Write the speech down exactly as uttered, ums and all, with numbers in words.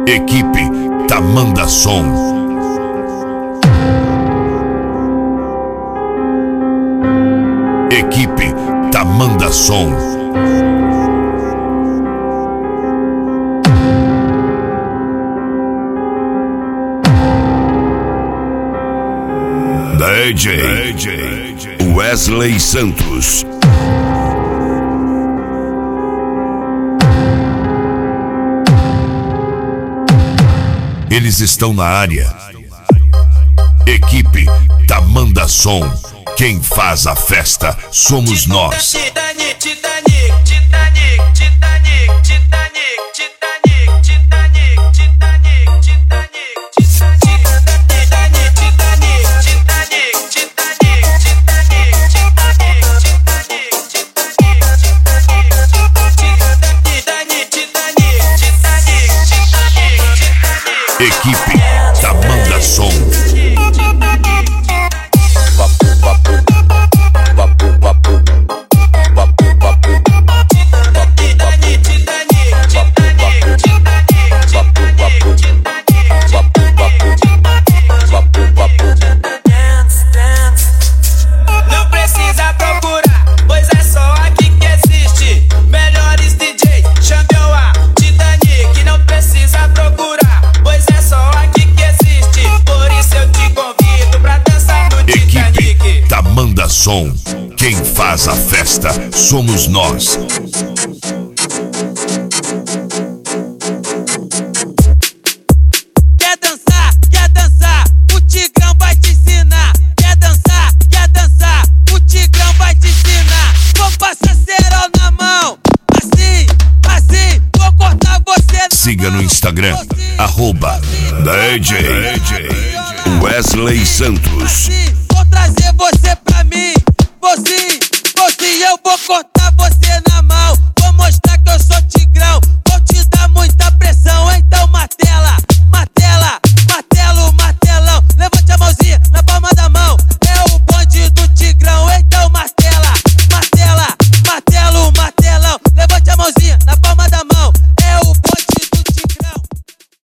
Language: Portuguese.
Equipe Tamanda Som. Equipe Tamanda Som. D J Wesley Santos. Eles estão na área. Equipe Tamanda Som. Quem faz a festa somos nós. Equipe Tamanda Som. Não precisa procurar, pois é só aqui que existe melhores D Js. Chame a Titanic, não precisa procurar, pois é só aqui que existe. Por isso eu te convido pra dançar no Titanic. Equipe Tamanda Som. Quem faz a festa somos nós. Quer dançar, quer dançar, o Tigrão vai te ensinar. Quer dançar, quer dançar, o Tigrão vai te ensinar. Vou passar cerol na mão, assim, assim, vou cortar você na Siga mão. no Instagram, Assim, arroba D J Wesley Santos. assim, vou trazer você pra mim. Você, você, eu vou cortar você na mão. Vou mostrar que eu sou Tigrão.